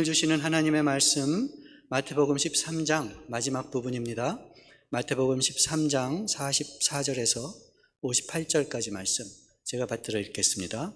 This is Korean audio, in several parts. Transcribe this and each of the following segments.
주시는 하나님의 말씀, 마태복음 13장 마지막 부분입니다. 마태복음 13장 44절에서 58절까지 말씀 제가 받들어 읽겠습니다.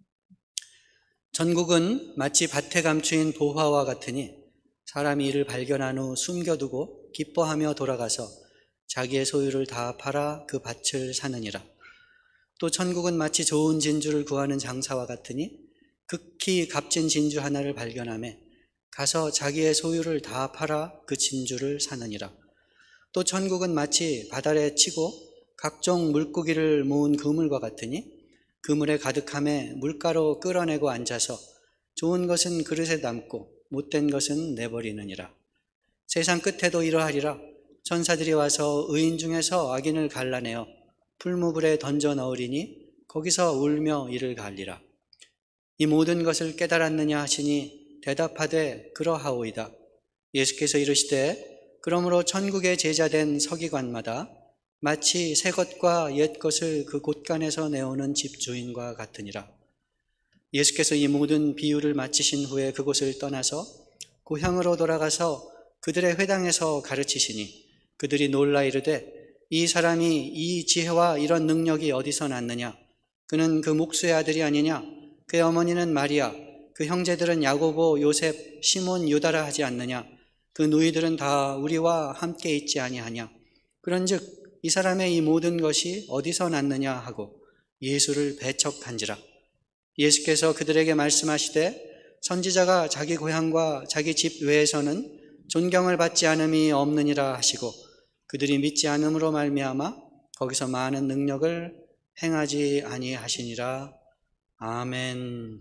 전국은 마치 밭에 감추인 보화와 같으니 사람이 이를 발견한 후 숨겨두고 기뻐하며 돌아가서 자기의 소유를 다 팔아 그 밭을 사느니라. 또 천국은 마치 좋은 진주를 구하는 장사와 같으니 극히 값진 진주 하나를 발견하매 가서 자기의 소유를 다 팔아 그 진주를 사느니라. 또 천국은 마치 바다에 치고 각종 물고기를 모은 그물과 같으니 그물에 가득함에 물가로 끌어내고 앉아서 좋은 것은 그릇에 담고 못된 것은 내버리느니라. 세상 끝에도 이러하리라. 천사들이 와서 의인 중에서 악인을 갈라내어 풀무불에 던져 넣으리니 거기서 울며 이를 갈리라. 이 모든 것을 깨달았느냐 하시니 대답하되 그러하오이다. 예수께서 이르시되 그러므로 천국의 제자된 서기관마다 마치 새 것과 옛 것을 그 곳간에서 내오는 집주인과 같으니라. 예수께서 이 모든 비유를 마치신 후에 그곳을 떠나서 고향으로 돌아가서 그들의 회당에서 가르치시니 그들이 놀라 이르되 이 사람이 이 지혜와 이런 능력이 어디서 났느냐? 그는 그 목수의 아들이 아니냐? 그의 어머니는 마리아, 그 형제들은 야고보, 요셉, 시몬, 유다라 하지 않느냐? 그 누이들은 다 우리와 함께 있지 아니하냐? 그런즉 이 사람의 이 모든 것이 어디서 났느냐 하고 예수를 배척한지라. 예수께서 그들에게 말씀하시되 선지자가 자기 고향과 자기 집 외에서는 존경을 받지 않음이 없느니라 하시고 그들이 믿지 않음으로 말미암아 거기서 많은 능력을 행하지 아니하시니라. 아멘.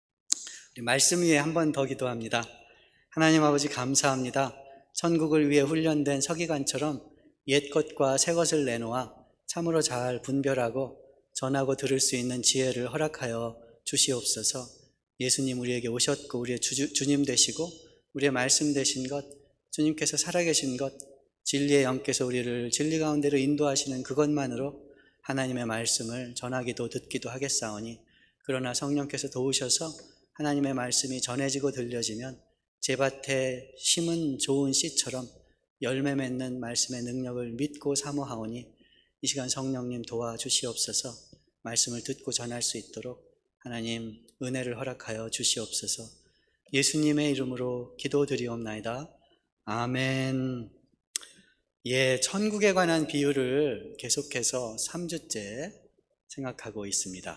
말씀 위에 한 번 더 기도합니다. 하나님 아버지 감사합니다. 천국을 위해 훈련된 서기관처럼 옛 것과 새 것을 내놓아 참으로 잘 분별하고 전하고 들을 수 있는 지혜를 허락하여 주시옵소서. 예수님 우리에게 오셨고 우리의 주님 되시고 우리의 말씀 되신 것, 주님께서 살아계신 것, 진리의 영께서 우리를 진리 가운데로 인도하시는 그것만으로 하나님의 말씀을 전하기도 듣기도 하겠사오니 그러나 성령께서 도우셔서 하나님의 말씀이 전해지고 들려지면 제 밭에 심은 좋은 씨처럼 열매 맺는 말씀의 능력을 믿고 사모하오니 이 시간 성령님 도와주시옵소서. 말씀을 듣고 전할 수 있도록 하나님 은혜를 허락하여 주시옵소서. 예수님의 이름으로 기도드리옵나이다. 아멘. 천국에 관한 비유를 계속해서 3주째 생각하고 있습니다.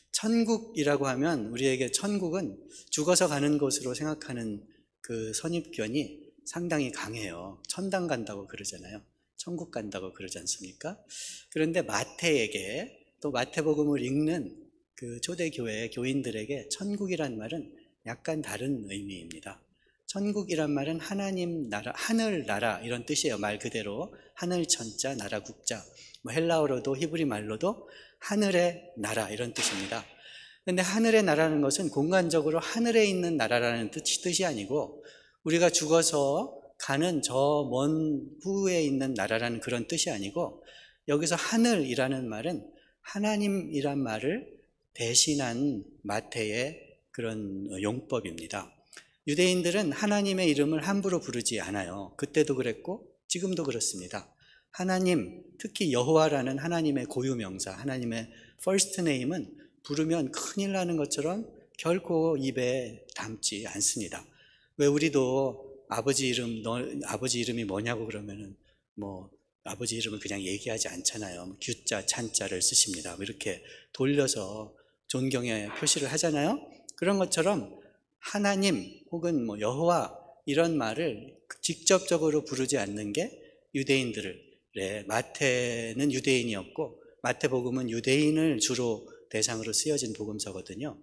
천국이라고 하면 우리에게 천국은 죽어서 가는 곳으로 생각하는 그 선입견이 상당히 강해요. 천당 간다고 그러잖아요. 천국 간다고 그러지 않습니까? 그런데 마태에게 또 마태복음을 읽는 그 초대교회 교인들에게 천국이란 말은 약간 다른 의미입니다. 천국이란 말은 하나님 나라, 하늘 나라 이런 뜻이에요. 말 그대로 하늘 천자, 나라 국자. 헬라어로도 히브리 말로도 하늘의 나라 이런 뜻입니다. 그런데 하늘의 나라는 것은 공간적으로 하늘에 있는 나라라는 뜻이 아니고 우리가 죽어서 가는 저 먼 후에 있는 나라라는 그런 뜻이 아니고 여기서 하늘이라는 말은 하나님이란 말을 대신한 마태의 그런 용법입니다. 유대인들은 하나님의 이름을 함부로 부르지 않아요. 그때도 그랬고 지금도 그렇습니다. 하나님, 특히 여호와라는 하나님의 고유명사, 하나님의 first name은 부르면 큰일 나는 것처럼 결코 입에 담지 않습니다. 왜 우리도 아버지 이름이 뭐냐고 그러면은 아버지 이름을 그냥 얘기하지 않잖아요. 규자, 찬자를 쓰십니다. 이렇게 돌려서 존경의 표시를 하잖아요. 그런 것처럼 하나님 혹은 여호와 이런 말을 직접적으로 부르지 않는 게 유대인들의, 마태는 유대인이었고 마태복음은 유대인을 주로 대상으로 쓰여진 복음서거든요.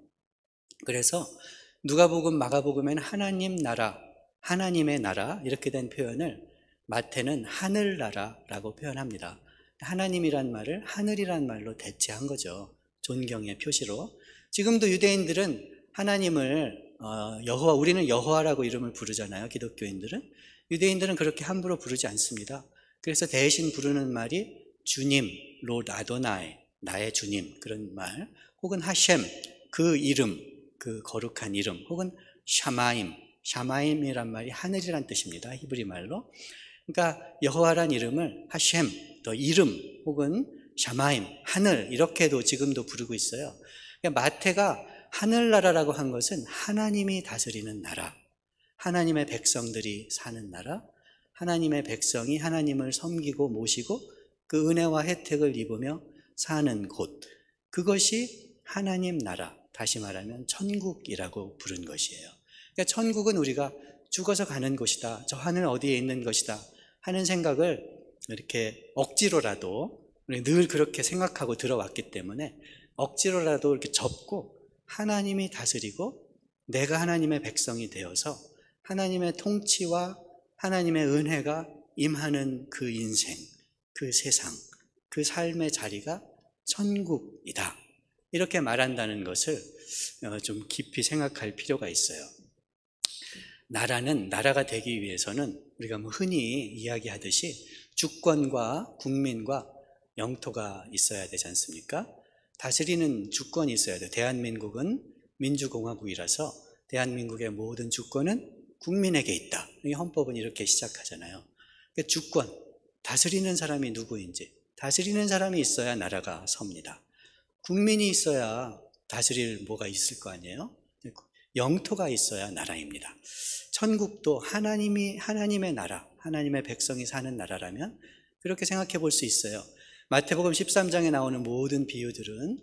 그래서 누가복음, 마가복음에는 하나님 나라, 하나님의 나라 이렇게 된 표현을 마태는 하늘나라라고 표현합니다. 하나님이란 말을 하늘이란 말로 대체한 거죠. 존경의 표시로. 지금도 유대인들은 하나님을 여호와, 우리는 여호와라고 이름을 부르잖아요. 기독교인들은. 유대인들은 그렇게 함부로 부르지 않습니다. 그래서 대신 부르는 말이 주님, 롯 아도나이, 나의 주님 그런 말, 혹은 하셴, 그 이름, 그 거룩한 이름, 혹은 샤마임, 샤마임이란 말이 하늘이란 뜻입니다. 히브리 말로. 그러니까 여호와란 이름을 하셴, 또 이름 혹은 샤마임, 하늘 이렇게도 지금도 부르고 있어요. 그러니까 마태가 하늘나라라고 한 것은 하나님이 다스리는 나라, 하나님의 백성들이 사는 나라, 하나님의 백성이 하나님을 섬기고 모시고 그 은혜와 혜택을 입으며 사는 곳, 그것이 하나님 나라, 다시 말하면 천국이라고 부른 것이에요. 그러니까 천국은 우리가 죽어서 가는 곳이다, 저 하늘 어디에 있는 것이다 하는 생각을 이렇게 억지로라도 늘 그렇게 생각하고 들어왔기 때문에 억지로라도 이렇게 접고 하나님이 다스리고 내가 하나님의 백성이 되어서 하나님의 통치와 하나님의 은혜가 임하는 그 인생, 그 세상, 그 삶의 자리가 천국이다, 이렇게 말한다는 것을 좀 깊이 생각할 필요가 있어요. 나라가 되기 위해서는 우리가 흔히 이야기하듯이 주권과 국민과 영토가 있어야 되지 않습니까? 다스리는 주권이 있어야 돼요. 대한민국은 민주공화국이라서 대한민국의 모든 주권은 국민에게 있다. 헌법은 이렇게 시작하잖아요. 그러니까 주권, 다스리는 사람이 누구인지, 다스리는 사람이 있어야 나라가 섭니다. 국민이 있어야 다스릴 뭐가 있을 거 아니에요? 영토가 있어야 나라입니다. 천국도 하나님의 나라, 하나님의 백성이 사는 나라라면 그렇게 생각해 볼 수 있어요. 마태복음 13장에 나오는 모든 비유들은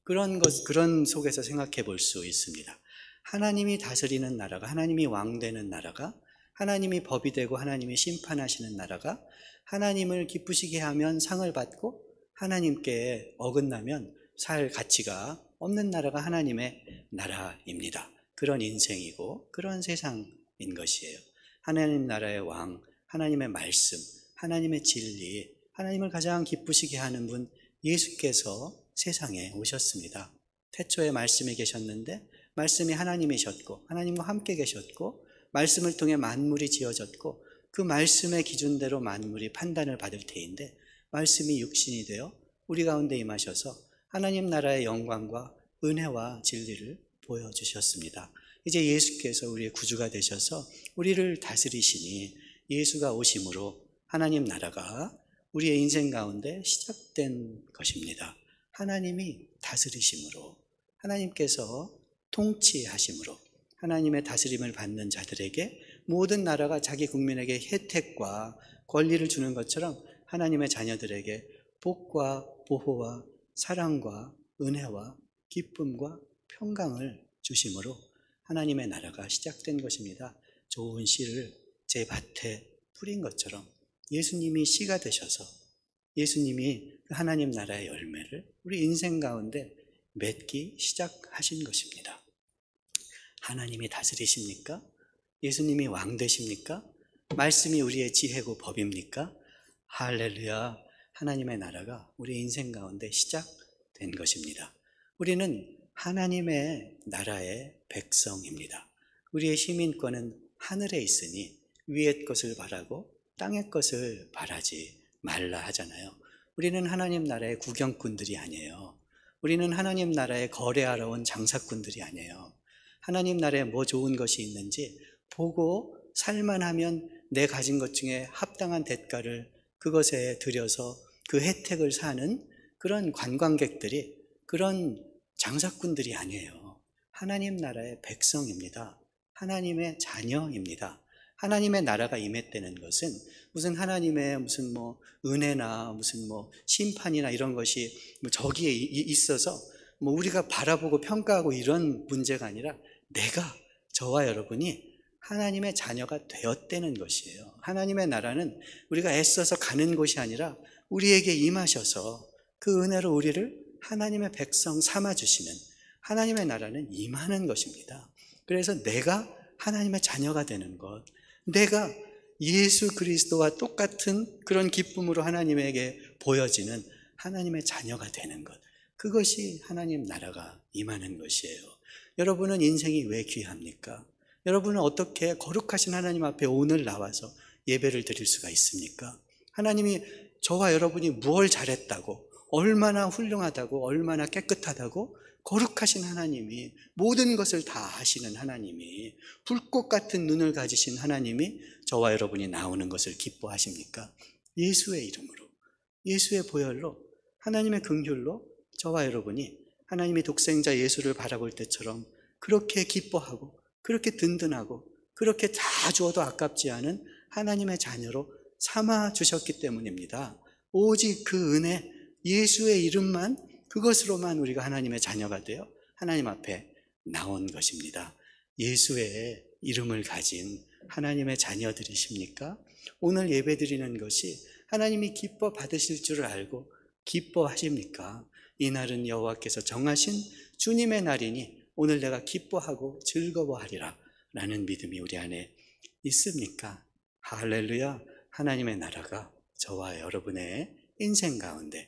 그런 속에서 생각해 볼 수 있습니다. 하나님이 다스리는 나라가, 하나님이 왕되는 나라가, 하나님이 법이 되고 하나님이 심판하시는 나라가, 하나님을 기쁘시게 하면 상을 받고 하나님께 어긋나면 살 가치가 없는 나라가 하나님의 나라입니다. 그런 인생이고 그런 세상인 것이에요. 하나님 나라의 왕, 하나님의 말씀, 하나님의 진리, 하나님을 가장 기쁘시게 하는 분 예수께서 세상에 오셨습니다. 태초에 말씀이 계셨는데 말씀이 하나님이셨고 하나님과 함께 계셨고 말씀을 통해 만물이 지어졌고 그 말씀의 기준대로 만물이 판단을 받을 테인데 말씀이 육신이 되어 우리 가운데 임하셔서 하나님 나라의 영광과 은혜와 진리를 보여주셨습니다. 이제 예수께서 우리의 구주가 되셔서 우리를 다스리시니 예수가 오심으로 하나님 나라가 우리의 인생 가운데 시작된 것입니다. 하나님이 다스리심으로, 하나님께서 통치하심으로, 하나님의 다스림을 받는 자들에게 모든 나라가 자기 국민에게 혜택과 권리를 주는 것처럼 하나님의 자녀들에게 복과 보호와 사랑과 은혜와 기쁨과 평강을 주심으로 하나님의 나라가 시작된 것입니다. 좋은 씨를 제 밭에 뿌린 것처럼 예수님이 씨가 되셔서 예수님이 하나님 나라의 열매를 우리 인생 가운데 맺기 시작하신 것입니다. 하나님이 다스리십니까? 예수님이 왕 되십니까? 말씀이 우리의 지혜고 법입니까? 할렐루야, 하나님의 나라가 우리 인생 가운데 시작된 것입니다. 우리는 하나님의 나라의 백성입니다. 우리의 시민권은 하늘에 있으니 위의 것을 바라고 땅의 것을 바라지 말라 하잖아요. 우리는 하나님 나라의 구경꾼들이 아니에요. 우리는 하나님 나라에 거래하러 온 장사꾼들이 아니에요. 하나님 나라에 뭐 좋은 것이 있는지 보고 살만하면 내 가진 것 중에 합당한 대가를 그것에 들여서 그 혜택을 사는 그런 관광객들이, 그런 장사꾼들이 아니에요. 하나님 나라의 백성입니다. 하나님의 자녀입니다. 하나님의 나라가 임했다는 것은 무슨 하나님의 무슨 은혜나 무슨 심판이나 이런 것이 저기에 있어서 우리가 바라보고 평가하고 이런 문제가 아니라 내가, 저와 여러분이 하나님의 자녀가 되었다는 것이에요. 하나님의 나라는 우리가 애써서 가는 곳이 아니라 우리에게 임하셔서 그 은혜로 우리를 하나님의 백성 삼아주시는, 하나님의 나라는 임하는 것입니다. 그래서 내가 하나님의 자녀가 되는 것, 내가 예수 그리스도와 똑같은 그런 기쁨으로 하나님에게 보여지는 하나님의 자녀가 되는 것, 그것이 하나님 나라가 임하는 것이에요. 여러분은 인생이 왜 귀합니까? 여러분은 어떻게 거룩하신 하나님 앞에 오늘 나와서 예배를 드릴 수가 있습니까? 하나님이 저와 여러분이 무엇을 잘했다고, 얼마나 훌륭하다고, 얼마나 깨끗하다고 거룩하신 하나님이, 모든 것을 다 아시는 하나님이, 불꽃 같은 눈을 가지신 하나님이 저와 여러분이 나오는 것을 기뻐하십니까? 예수의 이름으로, 예수의 보혈로, 하나님의 긍휼로 저와 여러분이 하나님의 독생자 예수를 바라볼 때처럼 그렇게 기뻐하고, 그렇게 든든하고, 그렇게 다 주어도 아깝지 않은 하나님의 자녀로 삼아 주셨기 때문입니다. 오직 그 은혜, 예수의 이름만, 그것으로만 우리가 하나님의 자녀가 되어 하나님 앞에 나온 것입니다. 예수의 이름을 가진 하나님의 자녀들이십니까? 오늘 예배드리는 것이 하나님이 기뻐 받으실 줄을 알고 기뻐하십니까? 이날은 여호와께서 정하신 주님의 날이니 오늘 내가 기뻐하고 즐거워하리라 라는 믿음이 우리 안에 있습니까? 할렐루야. 하나님의 나라가 저와 여러분의 인생 가운데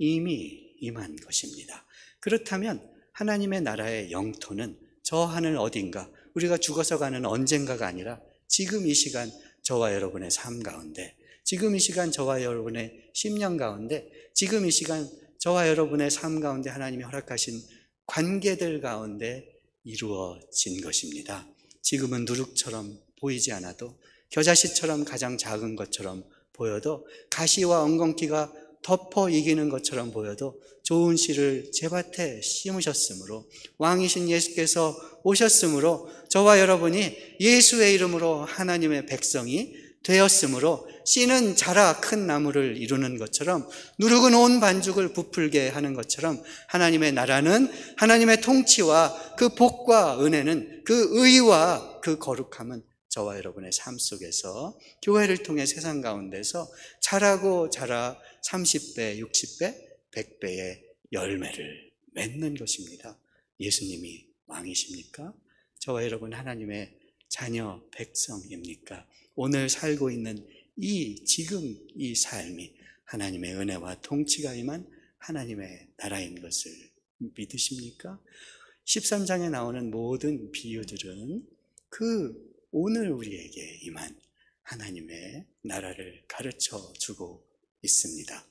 이미 임한 것입니다. 그렇다면 하나님의 나라의 영토는 저 하늘 어딘가, 우리가 죽어서 가는 언젠가가 아니라 지금 이 시간 저와 여러분의 삶 가운데, 지금 이 시간 저와 여러분의 심령 가운데, 지금 이 시간 저와 여러분의 삶 가운데 하나님이 허락하신 관계들 가운데 이루어진 것입니다. 지금은 누룩처럼 보이지 않아도, 겨자씨처럼 가장 작은 것처럼 보여도, 가시와 엉겅퀴가 덮어 이기는 것처럼 보여도 좋은 씨를 제 밭에 심으셨으므로, 왕이신 예수께서 오셨으므로, 저와 여러분이 예수의 이름으로 하나님의 백성이 되었으므로 씨는 자라 큰 나무를 이루는 것처럼, 누룩은 온 반죽을 부풀게 하는 것처럼, 하나님의 나라는, 하나님의 통치와 그 복과 은혜는, 그 의와 그 거룩함은 저와 여러분의 삶 속에서, 교회를 통해 세상 가운데서 자라고 자라 30배, 60배, 100배의 열매를 맺는 것입니다. 예수님이 왕이십니까? 저와 여러분 하나님의 자녀 백성입니까? 오늘 살고 있는 지금 이 삶이 하나님의 은혜와 통치가 임한 하나님의 나라인 것을 믿으십니까? 13장에 나오는 모든 비유들은 그 오늘 우리에게 임한 하나님의 나라를 가르쳐 주고 있습니다.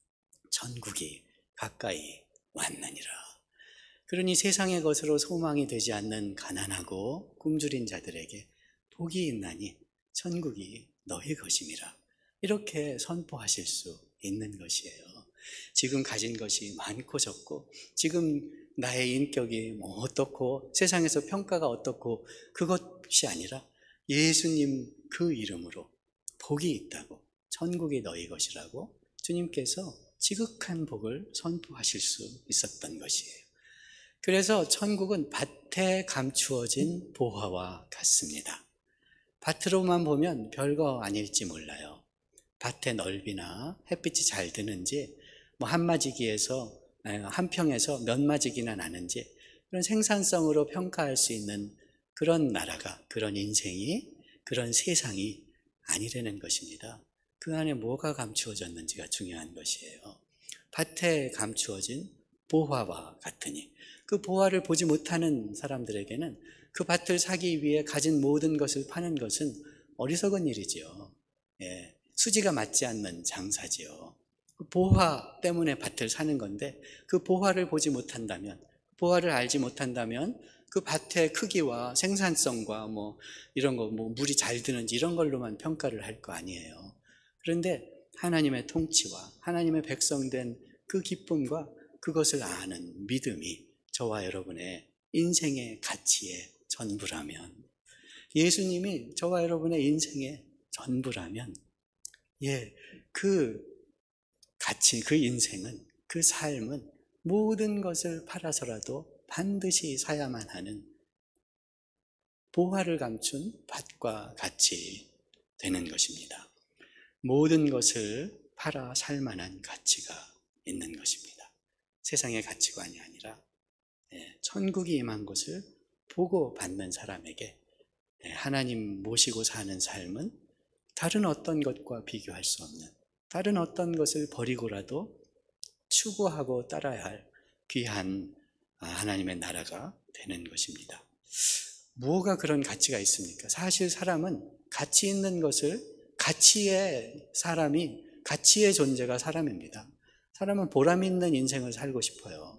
천국이 가까이 왔느니라. 그러니 세상의 것으로 소망이 되지 않는 가난하고 굶주린 자들에게 복이 있나니 천국이 너희 것임이라. 이렇게 선포하실 수 있는 것이에요. 지금 가진 것이 많고 적고, 지금 나의 인격이 어떻고, 세상에서 평가가 어떻고, 그것이 아니라 예수님 그 이름으로 복이 있다고, 천국이 너희 것이라고 주님께서 지극한 복을 선포하실 수 있었던 것이에요. 그래서 천국은 밭에 감추어진 보화와 같습니다. 밭으로만 보면 별거 아닐지 몰라요. 밭의 넓이나 햇빛이 잘 드는지, 한 마지기에서, 한 평에서 몇 마지기나 나는지, 그런 생산성으로 평가할 수 있는 그런 나라가, 그런 인생이, 그런 세상이 아니라는 것입니다. 그 안에 뭐가 감추어졌는지가 중요한 것이에요. 밭에 감추어진 보화와 같으니, 그 보화를 보지 못하는 사람들에게는 그 밭을 사기 위해 가진 모든 것을 파는 것은 어리석은 일이지요. 수지가 맞지 않는 장사지요. 그 보화 때문에 밭을 사는 건데, 그 보화를 보지 못한다면, 보화를 알지 못한다면 그 밭의 크기와 생산성과 이런 거, 물이 잘 드는지 이런 걸로만 평가를 할 거 아니에요. 그런데 하나님의 통치와 하나님의 백성된 그 기쁨과 그것을 아는 믿음이 저와 여러분의 인생의 가치의 전부라면, 예수님이 저와 여러분의 인생의 전부라면, 그 가치, 그 인생은, 그 삶은 모든 것을 팔아서라도 반드시 사야만 하는 보화를 감춘 밭과 같이 되는 것입니다. 모든 것을 팔아 살 만한 가치가 있는 것입니다. 세상의 가치관이 아니라 천국이 임한 것을 보고 받는 사람에게 하나님 모시고 사는 삶은 다른 어떤 것과 비교할 수 없는, 다른 어떤 것을 버리고라도 추구하고 따라야 할 귀한 하나님의 나라가 되는 것입니다. 뭐가 그런 가치가 있습니까? 사실 사람은 가치 있는 것을, 가치의 존재가 사람입니다. 사람은 보람 있는 인생을 살고 싶어요.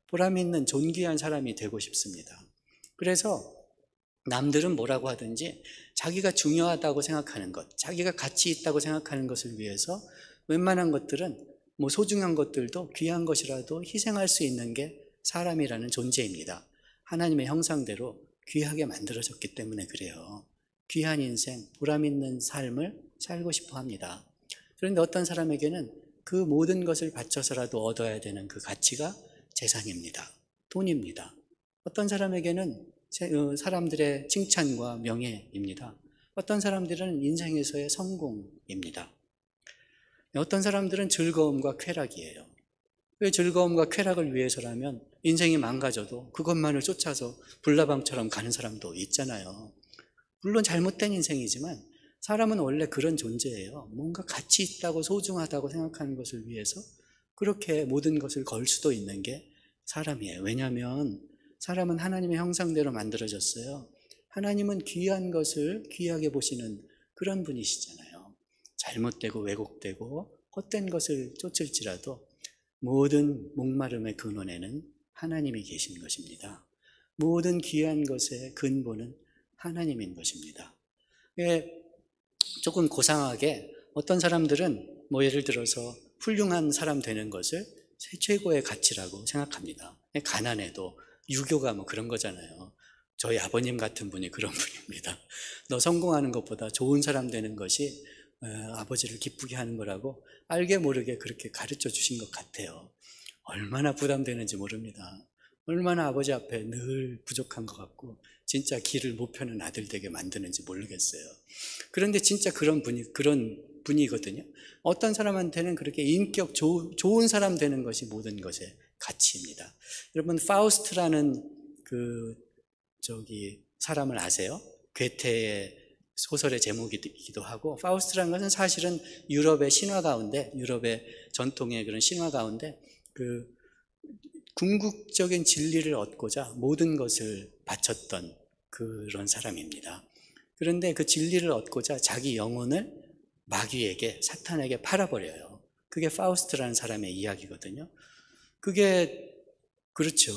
보람 있는 존귀한 사람이 되고 싶습니다. 그래서 남들은 뭐라고 하든지 자기가 중요하다고 생각하는 것, 자기가 가치 있다고 생각하는 것을 위해서 웬만한 것들은 소중한 것들도 귀한 것이라도 희생할 수 있는 게 사람이라는 존재입니다. 하나님의 형상대로 귀하게 만들어졌기 때문에 그래요. 귀한 인생, 보람 있는 삶을 살고 싶어 합니다. 그런데 어떤 사람에게는 그 모든 것을 바쳐서라도 얻어야 되는 그 가치가 재산입니다. 돈입니다. 어떤 사람에게는 사람들의 칭찬과 명예입니다. 어떤 사람들은 인생에서의 성공입니다. 어떤 사람들은 즐거움과 쾌락이에요. 그 즐거움과 쾌락을 위해서라면 인생이 망가져도 그것만을 쫓아서 불나방처럼 가는 사람도 있잖아요. 물론 잘못된 인생이지만 사람은 원래 그런 존재예요. 뭔가 가치 있다고 소중하다고 생각하는 것을 위해서 그렇게 모든 것을 걸 수도 있는 게 사람이에요. 왜냐하면 사람은 하나님의 형상대로 만들어졌어요. 하나님은 귀한 것을 귀하게 보시는 그런 분이시잖아요. 잘못되고 왜곡되고 헛된 것을 쫓을지라도 모든 목마름의 근원에는 하나님이 계신 것입니다. 모든 귀한 것의 근본은 하나님인 것입니다. 조금 고상하게 어떤 사람들은 예를 들어서 훌륭한 사람 되는 것을 최고의 가치라고 생각합니다. 가난해도 유교가 그런 거잖아요. 저희 아버님 같은 분이 그런 분입니다. 너 성공하는 것보다 좋은 사람 되는 것이 아버지를 기쁘게 하는 거라고 알게 모르게 그렇게 가르쳐 주신 것 같아요. 얼마나 부담되는지 모릅니다. 얼마나 아버지 앞에 늘 부족한 것 같고 진짜 길을 못 펴는 아들 되게 만드는지 모르겠어요. 그런데 진짜 그런 분이거든요. 어떤 사람한테는 그렇게 인격 좋은 사람 되는 것이 모든 것의 가치입니다. 여러분 파우스트라는 사람을 아세요? 괴테의 소설의 제목이기도 하고, 파우스트라는 것은 사실은 유럽의 신화 가운데, 유럽의 전통의 그런 신화 가운데 궁극적인 진리를 얻고자 모든 것을 바쳤던 그런 사람입니다. 그런데 그 진리를 얻고자 자기 영혼을 마귀에게, 사탄에게 팔아버려요. 그게 파우스트라는 사람의 이야기거든요. 그게 그렇죠.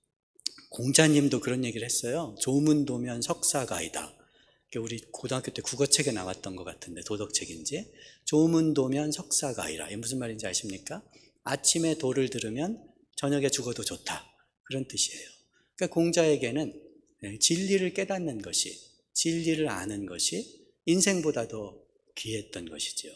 공자님도 그런 얘기를 했어요. 조문도면 석사가이다. 우리 고등학교 때 국어책에 나왔던 것 같은데, 도덕책인지. 조문도면 석사가이라. 이게 무슨 말인지 아십니까? 아침에 도를 들으면 저녁에 죽어도 좋다. 그런 뜻이에요. 그러니까 공자에게는 진리를 깨닫는 것이, 진리를 아는 것이 인생보다도 귀했던 것이죠.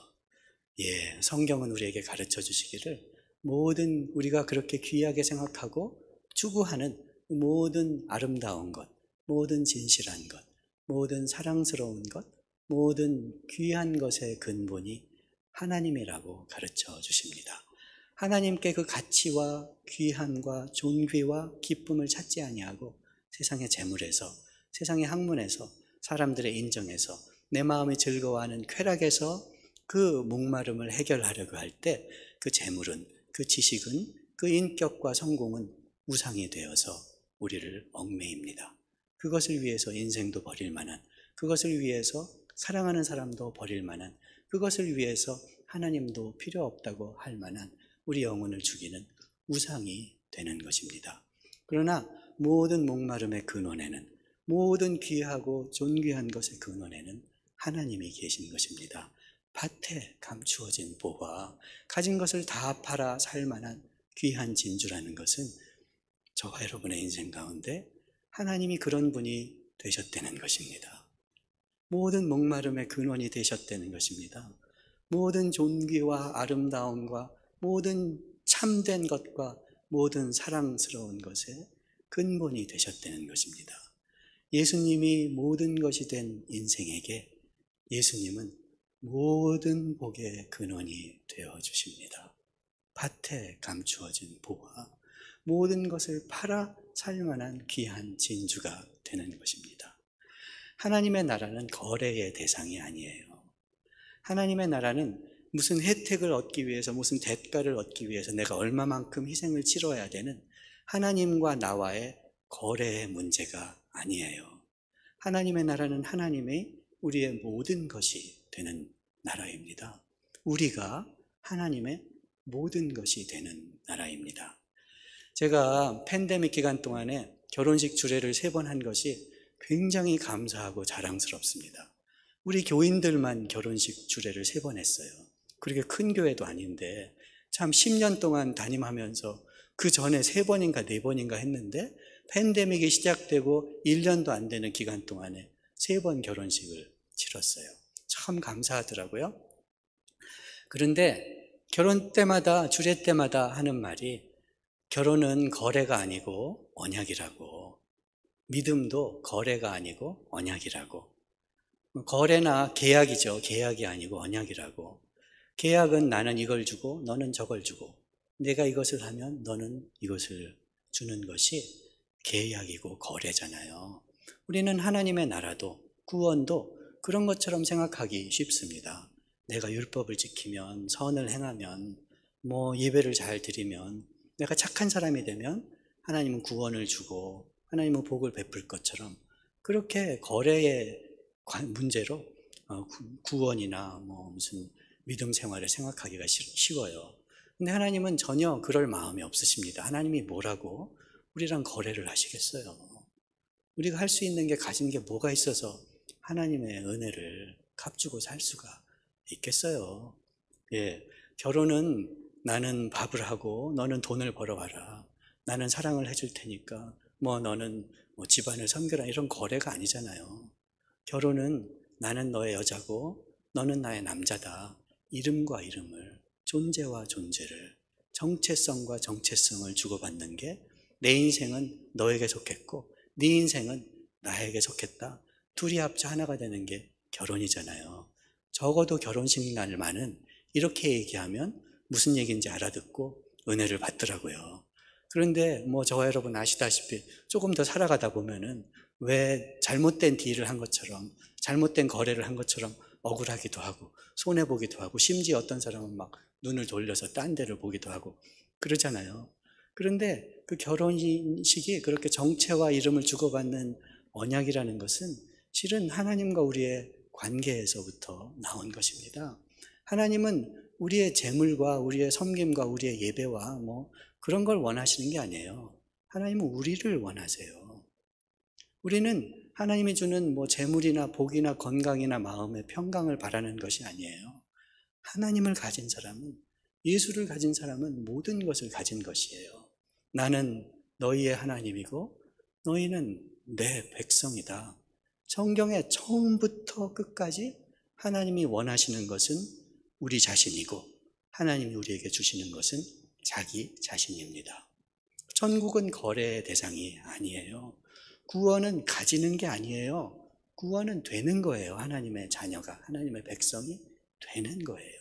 성경은 우리에게 가르쳐 주시기를 모든 우리가 그렇게 귀하게 생각하고 추구하는 모든 아름다운 것, 모든 진실한 것, 모든 사랑스러운 것, 모든 귀한 것의 근본이 하나님이라고 가르쳐 주십니다. 하나님께 그 가치와 귀함과 존귀와 기쁨을 찾지 아니하고 세상의 재물에서, 세상의 학문에서, 사람들의 인정에서, 내 마음이 즐거워하는 쾌락에서 그 목마름을 해결하려고 할 때 그 재물은, 그 지식은, 그 인격과 성공은 우상이 되어서 우리를 얽매입니다. 그것을 위해서 인생도 버릴 만한, 그것을 위해서 사랑하는 사람도 버릴 만한, 그것을 위해서 하나님도 필요 없다고 할 만한 우리 영혼을 죽이는 우상이 되는 것입니다. 그러나 모든 목마름의 근원에는, 모든 귀하고 존귀한 것의 근원에는 하나님이 계신 것입니다. 밭에 감추어진 보화, 가진 것을 다 팔아 살 만한 귀한 진주라는 것은 저와 여러분의 인생 가운데 하나님이 그런 분이 되셨다는 것입니다. 모든 목마름의 근원이 되셨다는 것입니다. 모든 존귀와 아름다움과 모든 참된 것과 모든 사랑스러운 것의 근본이 되셨다는 것입니다. 예수님이 모든 것이 된 인생에게 예수님은 모든 복의 근원이 되어 주십니다. 밭에 감추어진 보화, 모든 것을 팔아 살만한 귀한 진주가 되는 것입니다. 하나님의 나라는 거래의 대상이 아니에요. 하나님의 나라는 무슨 혜택을 얻기 위해서, 무슨 대가를 얻기 위해서 내가 얼마만큼 희생을 치러야 되는 하나님과 나와의 거래의 문제가 아니에요. 하나님의 나라는 하나님의 우리의 모든 것이 되는 나라입니다. 우리가 하나님의 모든 것이 되는 나라입니다. 제가 팬데믹 기간 동안에 결혼식 주례를 3번 한 것이 굉장히 감사하고 자랑스럽습니다. 우리 교인들만 결혼식 주례를 3번 했어요. 그렇게 큰 교회도 아닌데 참 10년 동안 담임하면서 그 전에 3번인가 4번인가 했는데 팬데믹이 시작되고 1년도 안 되는 기간 동안에 3번 결혼식을 치렀어요. 참 감사하더라고요. 그런데 결혼 때마다, 주례 때마다 하는 말이 결혼은 거래가 아니고 언약이라고, 믿음도 거래가 아니고 언약이라고. 거래나 계약이죠. 계약이 아니고 언약이라고. 계약은 나는 이걸 주고 너는 저걸 주고 내가 이것을 하면 너는 이것을 주는 것이 계약이고 거래잖아요. 우리는 하나님의 나라도 구원도 그런 것처럼 생각하기 쉽습니다. 내가 율법을 지키면, 선을 행하면, 예배를 잘 드리면, 내가 착한 사람이 되면 하나님은 구원을 주고 하나님은 복을 베풀 것처럼 그렇게 거래의 문제로 구원이나 무슨 믿음 생활을 생각하기가 쉬워요. 근데 하나님은 전혀 그럴 마음이 없으십니다. 하나님이 뭐라고 우리랑 거래를 하시겠어요? 우리가 할 수 있는 게, 가진 게 뭐가 있어서 하나님의 은혜를 값주고 살 수가 있겠어요? 예, 결혼은 나는 밥을 하고 너는 돈을 벌어와라. 나는 사랑을 해줄 테니까 너는 집안을 섬겨라. 이런 거래가 아니잖아요. 결혼은 나는 너의 여자고 너는 나의 남자다. 이름과 이름을, 존재와 존재를, 정체성과 정체성을 주고받는 게 내 인생은 너에게 속했고 네 인생은 나에게 속했다. 둘이 합쳐 하나가 되는 게 결혼이잖아요. 적어도 결혼식 날만은 이렇게 얘기하면 무슨 얘기인지 알아듣고 은혜를 받더라고요. 그런데 저와 여러분 아시다시피 조금 더 살아가다 보면은 왜 잘못된 딜을 한 것처럼, 잘못된 거래를 한 것처럼 억울하기도 하고 손해보기도 하고, 심지어 어떤 사람은 막 눈을 돌려서 딴 데를 보기도 하고 그러잖아요. 그런데 그 결혼식이 그렇게 정체와 이름을 주고받는 언약이라는 것은 실은 하나님과 우리의 관계에서부터 나온 것입니다. 하나님은 우리의 재물과 우리의 섬김과 우리의 예배와 그런 걸 원하시는 게 아니에요. 하나님은 우리를 원하세요. 우리는 하나님이 주는 재물이나 복이나 건강이나 마음의 평강을 바라는 것이 아니에요. 하나님을 가진 사람은, 예수를 가진 사람은 모든 것을 가진 것이에요. 나는 너희의 하나님이고 너희는 내 백성이다. 성경의 처음부터 끝까지 하나님이 원하시는 것은 우리 자신이고 하나님이 우리에게 주시는 것은 자기 자신입니다. 천국은 거래의 대상이 아니에요. 구원은 가지는 게 아니에요. 구원은 되는 거예요. 하나님의 자녀가, 하나님의 백성이 되는 거예요.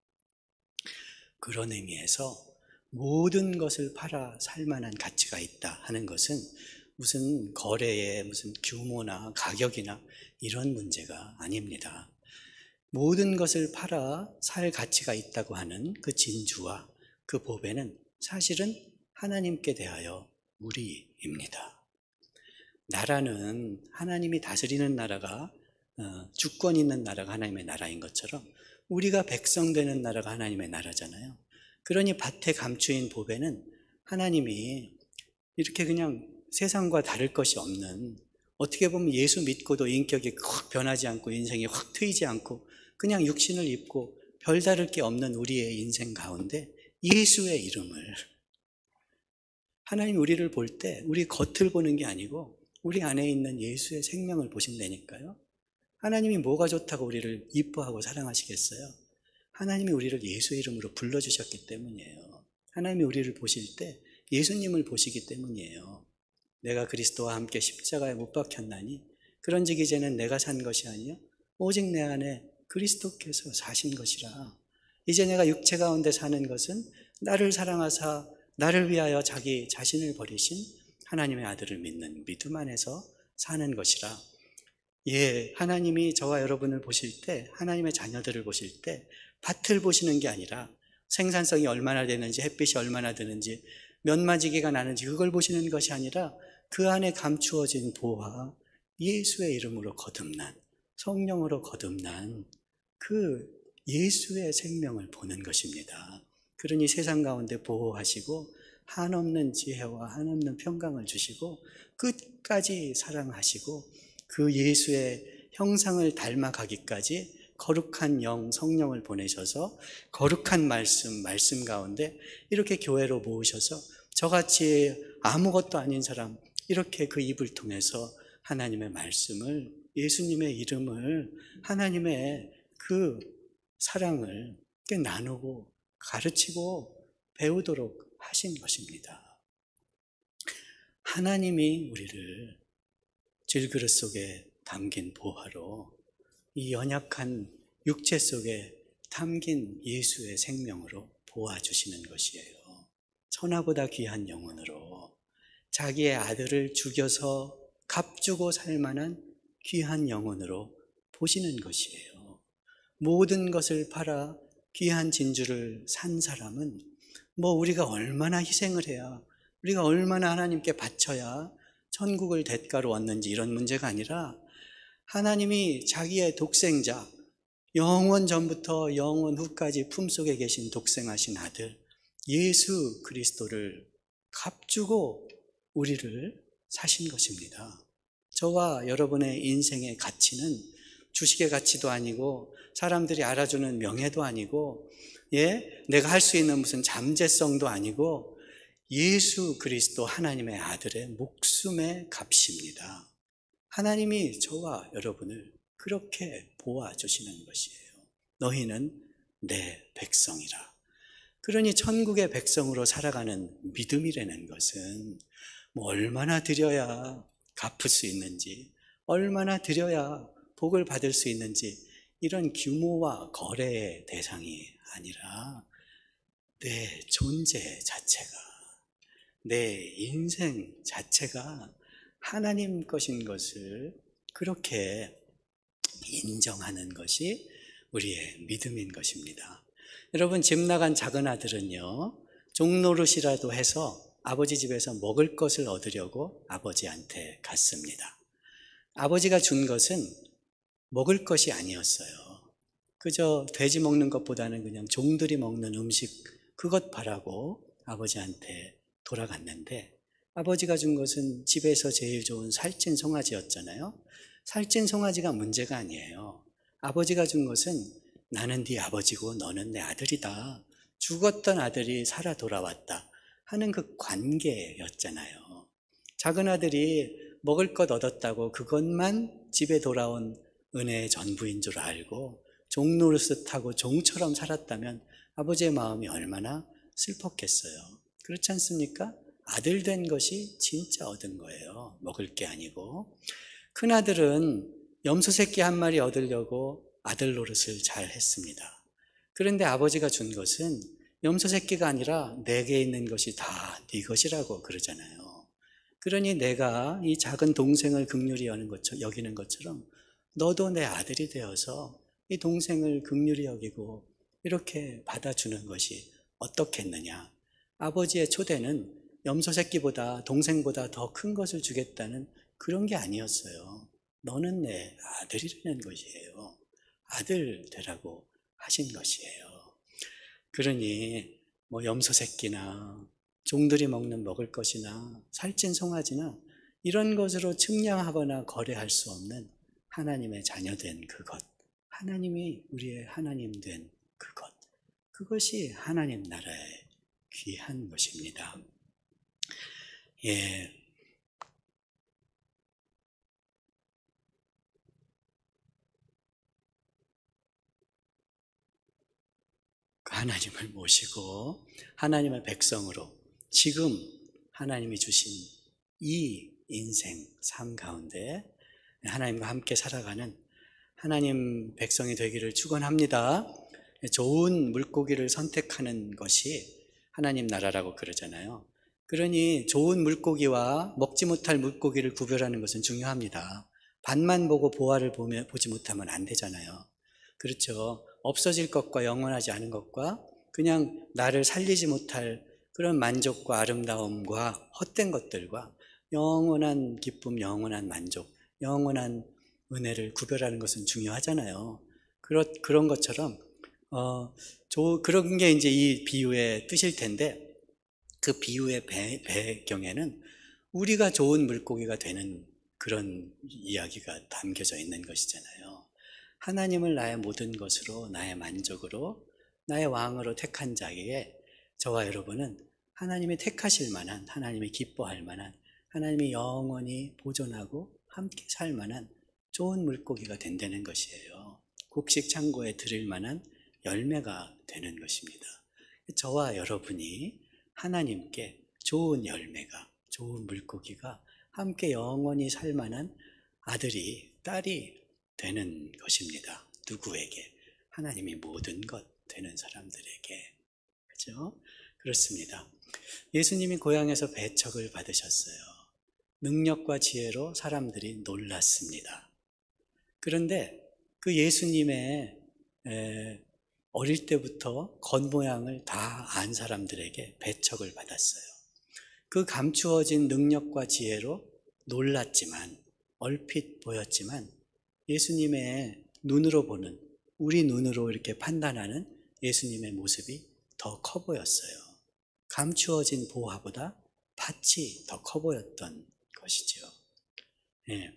그런 의미에서 모든 것을 팔아 살 만한 가치가 있다 하는 것은 무슨 거래의 무슨 규모나 가격이나 이런 문제가 아닙니다. 모든 것을 팔아 살 가치가 있다고 하는 그 진주와 그 보배는 사실은 하나님께 대하여 우리입니다. 나라는 하나님이 다스리는 나라가, 주권 있는 나라가 하나님의 나라인 것처럼 우리가 백성 되는 나라가 하나님의 나라잖아요. 그러니 밭에 감추인 보배는 하나님이 이렇게 그냥 세상과 다를 것이 없는, 어떻게 보면 예수 믿고도 인격이 확 변하지 않고 인생이 확 트이지 않고 그냥 육신을 입고 별다를 게 없는 우리의 인생 가운데 예수의 이름을, 하나님 우리를 볼 때 우리 겉을 보는 게 아니고 우리 안에 있는 예수의 생명을 보신다니까요. 하나님이 뭐가 좋다고 우리를 이뻐하고 사랑하시겠어요? 하나님이 우리를 예수의 이름으로 불러주셨기 때문이에요. 하나님이 우리를 보실 때 예수님을 보시기 때문이에요. 내가 그리스도와 함께 십자가에 못 박혔나니 그런즉 이제는 내가 산 것이 아니요 오직 내 안에 그리스도께서 사신 것이라. 이제 내가 육체 가운데 사는 것은 나를 사랑하사 나를 위하여 자기 자신을 버리신 하나님의 아들을 믿는 믿음 안에서 사는 것이라. 예, 하나님이 저와 여러분을 보실 때, 하나님의 자녀들을 보실 때 밭을 보시는 게 아니라 생산성이 얼마나 되는지, 햇빛이 얼마나 드는지, 몇 마지기가 나는지 그걸 보시는 것이 아니라 그 안에 감추어진 보화, 예수의 이름으로 거듭난, 성령으로 거듭난 그 예수의 생명을 보는 것입니다. 그러니 세상 가운데 보호하시고 한없는 지혜와 한없는 평강을 주시고 끝까지 사랑하시고 그 예수의 형상을 닮아가기까지 거룩한 영, 성령을 보내셔서 거룩한 말씀 가운데 이렇게 교회로 모으셔서 저같이 아무것도 아닌 사람 이렇게 그 입을 통해서 하나님의 말씀을, 예수님의 이름을, 하나님의 그 사랑을 나누고 가르치고 배우도록 하신 것입니다. 하나님이 우리를 질그릇 속에 담긴 보화로, 이 연약한 육체 속에 담긴 예수의 생명으로 보아주시는 것이에요. 천하보다 귀한 영혼으로 자기의 아들을 죽여서 값주고 살 만한 귀한 영혼으로 보시는 것이에요. 모든 것을 팔아 귀한 진주를 산 사람은 우리가 얼마나 희생을 해야, 우리가 얼마나 하나님께 바쳐야 천국을 대가로 얻는지 이런 문제가 아니라 하나님이 자기의 독생자, 영원 전부터 영원 후까지 품속에 계신 독생하신 아들 예수 그리스도를 값주고 우리를 사신 것입니다. 저와 여러분의 인생의 가치는 주식의 가치도 아니고 사람들이 알아주는 명예도 아니고 내가 할 수 있는 무슨 잠재성도 아니고 예수 그리스도 하나님의 아들의 목숨의 값입니다. 하나님이 저와 여러분을 그렇게 보아주시는 것이에요. 너희는 내 백성이라. 그러니 천국의 백성으로 살아가는 믿음이라는 것은 얼마나 드려야 갚을 수 있는지, 얼마나 드려야 복을 받을 수 있는지 이런 규모와 거래의 대상이 아니라 내 존재 자체가, 내 인생 자체가 하나님 것인 것을 그렇게 인정하는 것이 우리의 믿음인 것입니다. 여러분, 집 나간 작은 아들은요, 종노릇이라도 해서 아버지 집에서 먹을 것을 얻으려고 아버지한테 갔습니다. 아버지가 준 것은 먹을 것이 아니었어요. 그저 돼지 먹는 것보다는 그냥 종들이 먹는 음식, 그것 바라고 아버지한테 돌아갔는데, 아버지가 준 것은 집에서 제일 좋은 살찐 송아지였잖아요. 살찐 송아지가 문제가 아니에요. 아버지가 준 것은 나는 네 아버지고 너는 내 아들이다, 죽었던 아들이 살아 돌아왔다 하는 그 관계였잖아요. 작은 아들이 먹을 것 얻었다고 그것만 집에 돌아온 은혜의 전부인 줄 알고 종노릇하고 종처럼 살았다면 아버지의 마음이 얼마나 슬펐겠어요. 그렇지 않습니까? 아들 된 것이 진짜 얻은 거예요. 먹을 게 아니고. 큰아들은 염소 새끼 한 마리 얻으려고 아들 노릇을 잘 했습니다. 그런데 아버지가 준 것은 염소 새끼가 아니라 내게 있는 것이 다 네 것이라고 그러잖아요. 그러니 내가 이 작은 동생을 긍휼히 여기는 것처럼 너도 내 아들이 되어서 이 동생을 긍휼히 여기고 이렇게 받아주는 것이 어떻겠느냐. 아버지의 초대는 염소 새끼보다 동생보다 더 큰 것을 주겠다는 그런 게 아니었어요. 너는 내 아들이라는 것이에요. 아들 되라고 하신 것이에요. 그러니 염소 새끼나 종들이 먹을 것이나 살찐 송아지나 이런 것으로 측량하거나 거래할 수 없는 하나님의 자녀된 그것, 하나님이 우리의 하나님 된 그것, 그것이 하나님 나라의 귀한 것입니다. 하나님을 모시고 하나님의 백성으로 지금 하나님이 주신 이 인생 삶 가운데 하나님과 함께 살아가는 하나님 백성이 되기를 축원합니다. 좋은 물고기를 선택하는 것이 하나님 나라라고 그러잖아요. 그러니 좋은 물고기와 먹지 못할 물고기를 구별하는 것은 중요합니다. 밭만 보고 보화를 보지 못하면 안 되잖아요. 그렇죠. 없어질 것과 영원하지 않은 것과 그냥 나를 살리지 못할 그런 만족과 아름다움과 헛된 것들과 영원한 기쁨, 영원한 만족, 영원한 은혜를 구별하는 것은 중요하잖아요. 그런 것처럼 그런 게 이제 이 비유의 뜻일 텐데, 그 비유의 배경에는 우리가 좋은 물고기가 되는 그런 이야기가 담겨져 있는 것이잖아요. 하나님을 나의 모든 것으로, 나의 만족으로, 나의 왕으로 택한 자기에 저와 여러분은 하나님이 택하실 만한, 하나님이 기뻐할 만한, 하나님이 영원히 보존하고 함께 살 만한 좋은 물고기가 된다는 것이에요. 곡식 창고에 드릴 만한 열매가 되는 것입니다. 저와 여러분이 하나님께 좋은 열매가, 좋은 물고기가 함께 영원히 살 만한 아들이, 딸이 되는 것입니다. 누구에게? 하나님이 모든 것 되는 사람들에게. 그죠? 그렇습니다. 예수님이 고향에서 배척을 받으셨어요. 능력과 지혜로 사람들이 놀랐습니다. 그런데 그 예수님의 어릴 때부터 겉모양을 다 안 사람들에게 배척을 받았어요. 그 감추어진 능력과 지혜로 놀랐지만, 얼핏 보였지만 예수님의 눈으로 보는, 우리 눈으로 이렇게 판단하는 예수님의 모습이 더 커 보였어요. 감추어진 보화보다 밭이 더 커 보였던 것이죠. 예.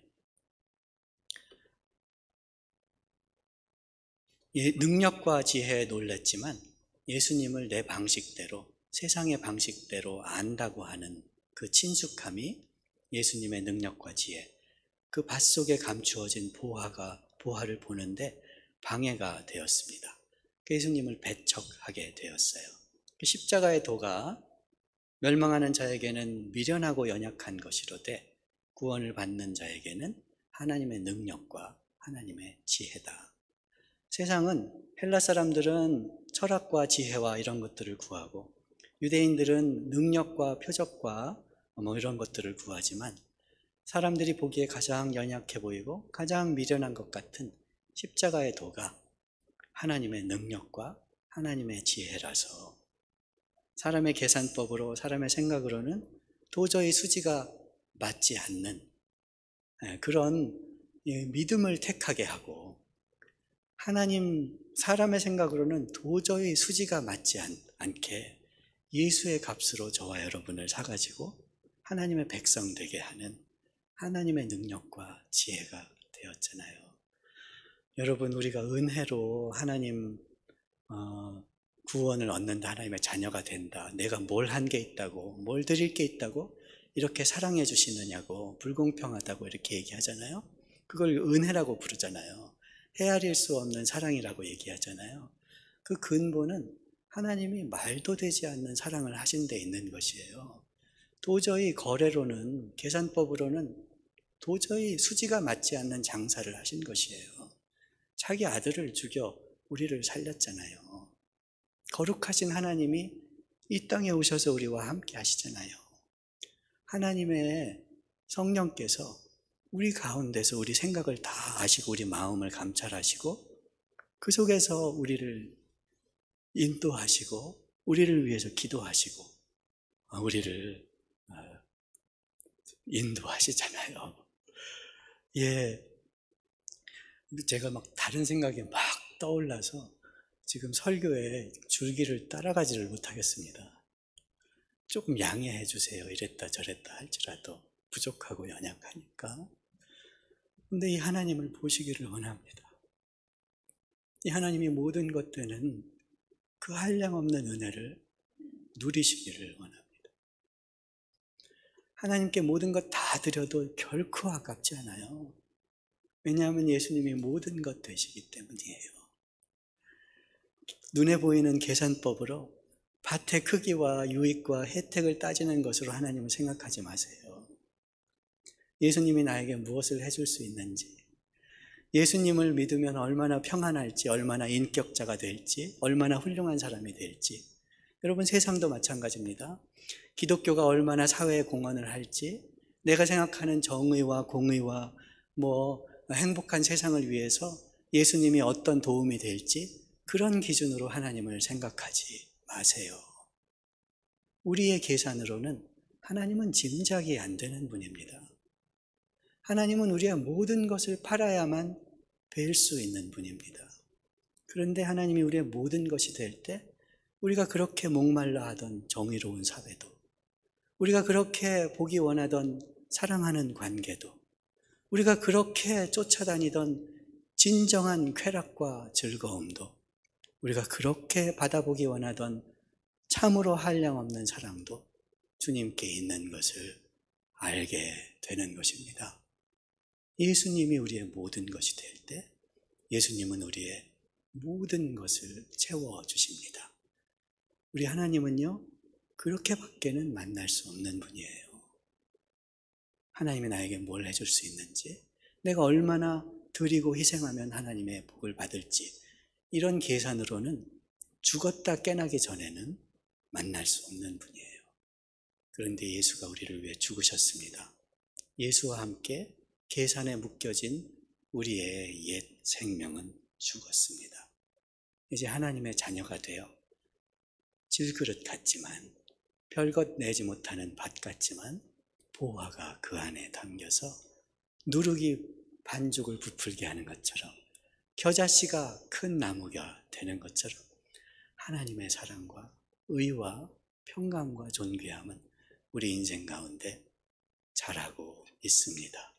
능력과 지혜에 놀랐지만 예수님을 내 방식대로, 세상의 방식대로 안다고 하는 그 친숙함이 예수님의 능력과 지혜, 그 밭 속에 감추어진 보화를 보는데 방해가 되었습니다. 예수님을 배척하게 되었어요. 십자가의 도가 멸망하는 자에게는 미련하고 연약한 것이로되 구원을 받는 자에게는 하나님의 능력과 하나님의 지혜다. 세상은, 헬라 사람들은 철학과 지혜와 이런 것들을 구하고 유대인들은 능력과 표적과 이런 것들을 구하지만 사람들이 보기에 가장 연약해 보이고 가장 미련한 것 같은 십자가의 도가 하나님의 능력과 하나님의 지혜라서 사람의 계산법으로, 사람의 생각으로는 도저히 수지가 맞지 않는 그런 믿음을 택하게 하고, 하나님, 사람의 생각으로는 도저히 수지가 맞지 않게 예수의 값으로 저와 여러분을 사가지고 하나님의 백성 되게 하는 하나님의 능력과 지혜가 되었잖아요. 여러분, 우리가 은혜로 하나님 구원을 얻는다, 하나님의 자녀가 된다, 내가 뭘 한 게 있다고, 뭘 드릴 게 있다고 이렇게 사랑해 주시느냐고, 불공평하다고 이렇게 얘기하잖아요. 그걸 은혜라고 부르잖아요. 헤아릴 수 없는 사랑이라고 얘기하잖아요. 그 근본은 하나님이 말도 되지 않는 사랑을 하신 데 있는 것이에요. 도저히 거래로는, 계산법으로는 도저히 수지가 맞지 않는 장사를 하신 것이에요. 자기 아들을 죽여 우리를 살렸잖아요. 거룩하신 하나님이 이 땅에 오셔서 우리와 함께 하시잖아요. 하나님의 성령께서 우리 가운데서 우리 생각을 다 아시고 우리 마음을 감찰하시고 그 속에서 우리를 인도하시고 우리를 위해서 기도하시고 우리를 인도하시잖아요. 예, 제가 막 다른 생각이 막 떠올라서 지금 설교에 줄기를 따라가지를 못하겠습니다. 조금 양해해 주세요. 이랬다 저랬다 할지라도 부족하고 연약하니까. 근데 이 하나님을 보시기를 원합니다. 이 하나님이 모든 것 되는 그 한량없는 은혜를 누리시기를 원합니다. 하나님께 모든 것 다 드려도 결코 아깝지 않아요. 왜냐하면 예수님이 모든 것 되시기 때문이에요. 눈에 보이는 계산법으로 밭의 크기와 유익과 혜택을 따지는 것으로 하나님을 생각하지 마세요. 예수님이 나에게 무엇을 해줄 수 있는지, 예수님을 믿으면 얼마나 평안할지, 얼마나 인격자가 될지, 얼마나 훌륭한 사람이 될지. 여러분, 세상도 마찬가지입니다. 기독교가 얼마나 사회에 공헌을 할지, 내가 생각하는 정의와 공의와 행복한 세상을 위해서 예수님이 어떤 도움이 될지, 그런 기준으로 하나님을 생각하지 마세요. 우리의 계산으로는 하나님은 짐작이 안 되는 분입니다. 하나님은 우리의 모든 것을 팔아야만 뵐 수 있는 분입니다. 그런데 하나님이 우리의 모든 것이 될 때 우리가 그렇게 목말라 하던 정의로운 사회도, 우리가 그렇게 보기 원하던 사랑하는 관계도, 우리가 그렇게 쫓아다니던 진정한 쾌락과 즐거움도, 우리가 그렇게 받아보기 원하던 참으로 한량없는 사랑도 주님께 있는 것을 알게 되는 것입니다. 예수님이 우리의 모든 것이 될 때 예수님은 우리의 모든 것을 채워주십니다. 우리 하나님은요, 그렇게밖에는 만날 수 없는 분이에요. 하나님이 나에게 뭘 해줄 수 있는지, 내가 얼마나 드리고 희생하면 하나님의 복을 받을지, 이런 계산으로는 죽었다 깨나기 전에는 만날 수 없는 분이에요. 그런데 예수가 우리를 위해 죽으셨습니다. 예수와 함께 계산에 묶여진 우리의 옛 생명은 죽었습니다. 이제 하나님의 자녀가 되어 질그릇 같지만, 별것 내지 못하는 밭 같지만 보화가 그 안에 담겨서 누룩이 반죽을 부풀게 하는 것처럼, 겨자씨가 큰 나무가 되는 것처럼 하나님의 사랑과 의와 평강과 존귀함은 우리 인생 가운데 자라고 있습니다.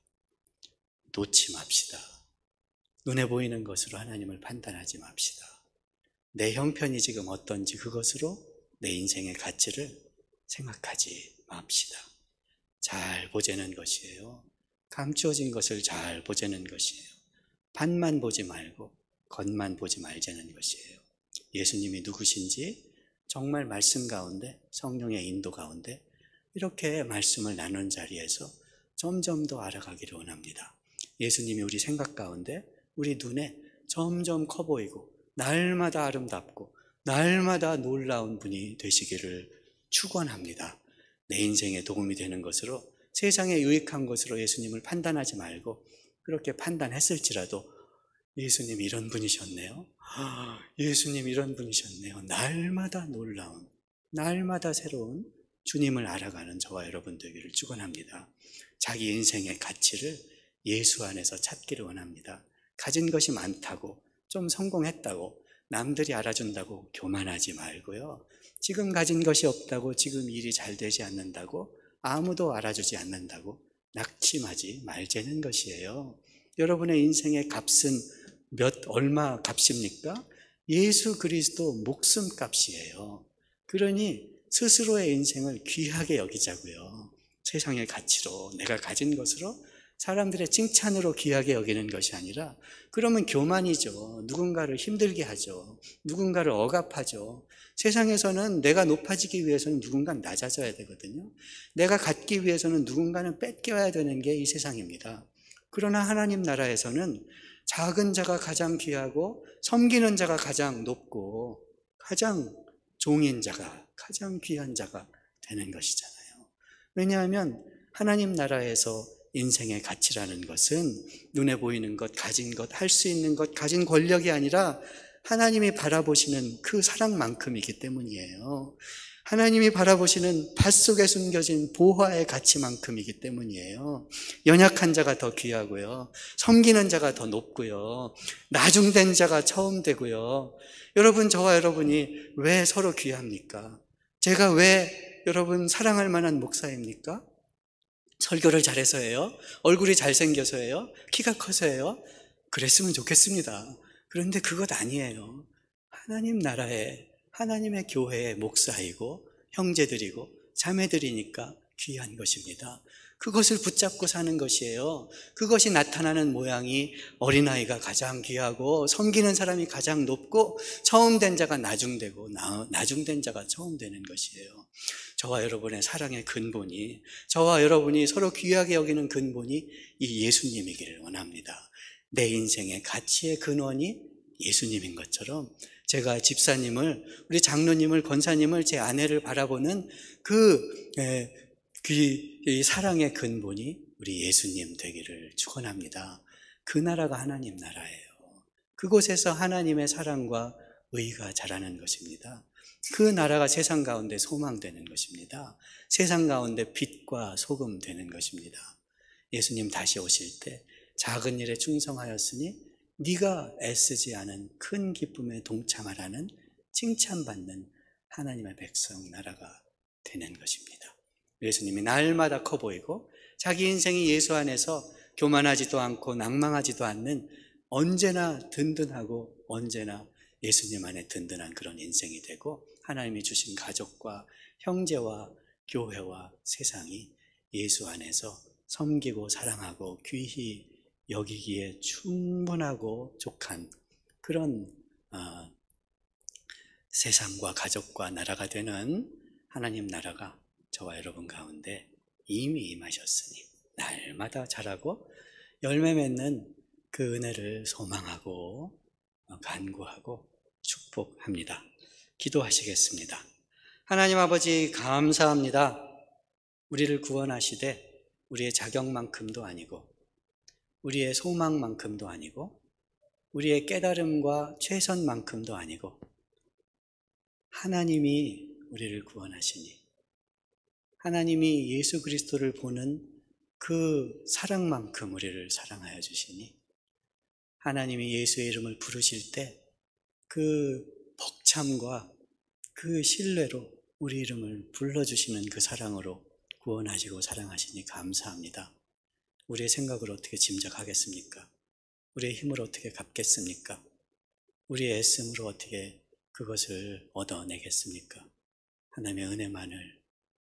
놓지 맙시다. 눈에 보이는 것으로 하나님을 판단하지 맙시다. 내 형편이 지금 어떤지 그것으로 내 인생의 가치를 생각하지 맙시다. 잘 보자는 것이에요. 감추어진 것을 잘 보자는 것이에요. 반만 보지 말고 겉만 보지 말자는 것이에요. 예수님이 누구신지 정말 말씀 가운데, 성령의 인도 가운데 이렇게 말씀을 나눈 자리에서 점점 더 알아가기를 원합니다. 예수님이 우리 생각 가운데, 우리 눈에 점점 커 보이고 날마다 아름답고 날마다 놀라운 분이 되시기를 축원합니다. 내 인생에 도움이 되는 것으로, 세상에 유익한 것으로 예수님을 판단하지 말고, 그렇게 판단했을지라도 예수님 이런 분이셨네요. 예수님 이런 분이셨네요. 날마다 놀라운, 날마다 새로운 주님을 알아가는 저와 여러분 되기를 축원합니다. 자기 인생의 가치를 예수 안에서 찾기를 원합니다. 가진 것이 많다고, 좀 성공했다고, 남들이 알아준다고 교만하지 말고요. 지금 가진 것이 없다고, 지금 일이 잘 되지 않는다고, 아무도 알아주지 않는다고 낙심하지 말자는 것이에요. 여러분의 인생의 값은 얼마 값입니까? 예수 그리스도 목숨 값이에요. 그러니 스스로의 인생을 귀하게 여기자고요. 세상의 가치로, 내가 가진 것으로, 사람들의 칭찬으로 귀하게 여기는 것이 아니라, 그러면 교만이죠. 누군가를 힘들게 하죠. 누군가를 억압하죠. 세상에서는 내가 높아지기 위해서는 누군가는 낮아져야 되거든요. 내가 갖기 위해서는 누군가는 뺏겨야 되는 게 이 세상입니다. 그러나 하나님 나라에서는 작은 자가 가장 귀하고 섬기는 자가 가장 높고 가장 종인 자가, 가장 귀한 자가 되는 것이잖아요. 왜냐하면 하나님 나라에서 인생의 가치라는 것은 눈에 보이는 것, 가진 것, 할 수 있는 것, 가진 권력이 아니라 하나님이 바라보시는 그 사랑만큼이기 때문이에요. 하나님이 바라보시는 밭 속에 숨겨진 보화의 가치만큼이기 때문이에요. 연약한 자가 더 귀하고요. 섬기는 자가 더 높고요. 나중된 자가 처음 되고요. 여러분, 저와 여러분이 왜 서로 귀합니까? 제가 왜 여러분 사랑할 만한 목사입니까? 설교를 잘해서예요? 얼굴이 잘생겨서예요? 키가 커서예요? 그랬으면 좋겠습니다. 그런데 그것 아니에요. 하나님 나라에, 하나님의 교회의 목사이고 형제들이고 자매들이니까 귀한 것입니다. 그것을 붙잡고 사는 것이에요. 그것이 나타나는 모양이 어린아이가 가장 귀하고 섬기는 사람이 가장 높고 처음 된 자가 나중되고 나중된 자가 처음 되는 것이에요. 저와 여러분의 사랑의 근본이, 저와 여러분이 서로 귀하게 여기는 근본이 이 예수님이기를 원합니다. 내 인생의 가치의 근원이 예수님인 것처럼 제가 집사님을, 우리 장로님을, 권사님을, 제 아내를 바라보는 이 사랑의 근본이 우리 예수님 되기를 축원합니다. 그 나라가 하나님 나라예요. 그곳에서 하나님의 사랑과 의가 자라는 것입니다. 그 나라가 세상 가운데 소망되는 것입니다. 세상 가운데 빛과 소금 되는 것입니다. 예수님 다시 오실 때 작은 일에 충성하였으니 네가 애쓰지 않은 큰 기쁨에 동참하라는 칭찬받는 하나님의 백성 나라가 되는 것입니다. 예수님이 날마다 커 보이고 자기 인생이 예수 안에서 교만하지도 않고 낭망하지도 않는 언제나 든든하고 언제나 예수님 안에 든든한 그런 인생이 되고 하나님이 주신 가족과 형제와 교회와 세상이 예수 안에서 섬기고 사랑하고 귀히 여기기에 충분하고 족한 그런 세상과 가족과 나라가 되는 하나님 나라가 저와 여러분 가운데 이미 임하셨으니 날마다 자라고 열매 맺는 그 은혜를 소망하고 간구하고 축복합니다. 기도하시겠습니다. 하나님 아버지 감사합니다. 우리를 구원하시되 우리의 자격만큼도 아니고 우리의 소망만큼도 아니고 우리의 깨달음과 최선만큼도 아니고 하나님이 우리를 구원하시니 하나님이 예수 그리스도를 보는 그 사랑만큼 우리를 사랑하여 주시니 하나님이 예수의 이름을 부르실 때 그 벅참과 그 신뢰로 우리 이름을 불러주시는 그 사랑으로 구원하시고 사랑하시니 감사합니다. 우리의 생각을 어떻게 짐작하겠습니까? 우리의 힘을 어떻게 갚겠습니까? 우리의 애씀으로 어떻게 그것을 얻어내겠습니까? 하나님의 은혜만을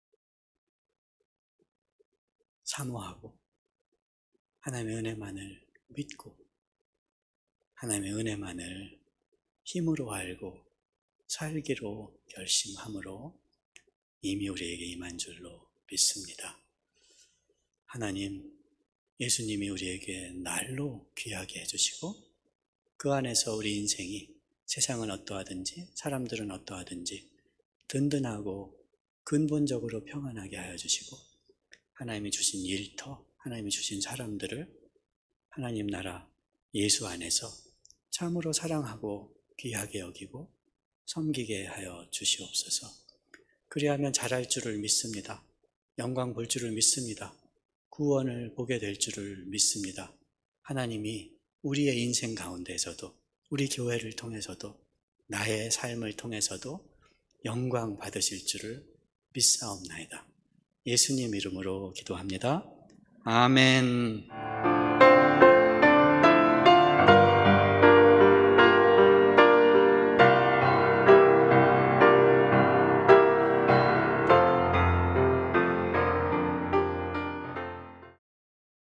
사모하고 하나님의 은혜만을 믿고 하나님의 은혜만을 힘으로 알고 살기로 결심함으로 이미 우리에게 임한 줄로 믿습니다. 하나님, 예수님이 우리에게 날로 귀하게 해주시고 그 안에서 우리 인생이 세상은 어떠하든지 사람들은 어떠하든지 든든하고 근본적으로 평안하게 하여 주시고 하나님이 주신 일터, 하나님이 주신 사람들을 하나님 나라 예수 안에서 참으로 사랑하고 귀하게 여기고 섬기게 하여 주시옵소서. 그리하면 잘할 줄을 믿습니다. 영광 볼 줄을 믿습니다. 구원을 보게 될 줄을 믿습니다. 하나님이 우리의 인생 가운데서도 우리 교회를 통해서도 나의 삶을 통해서도 영광 받으실 줄을 믿사옵나이다. 예수님 이름으로 기도합니다. 아멘.